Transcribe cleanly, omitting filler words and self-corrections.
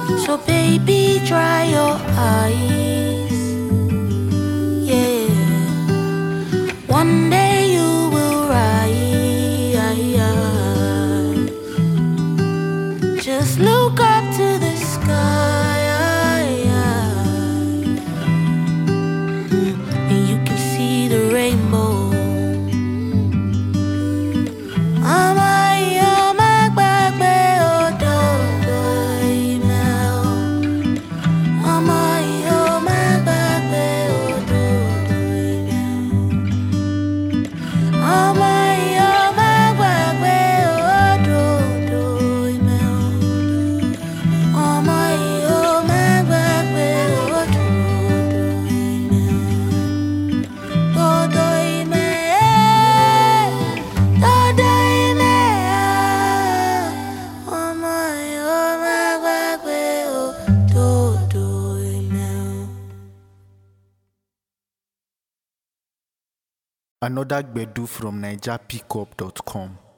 So baby, dry your eyes. Yeah, one day you will rise. Just look up to the sky, and you can see the rainbow. Another Gbedu from NigerPickup.com.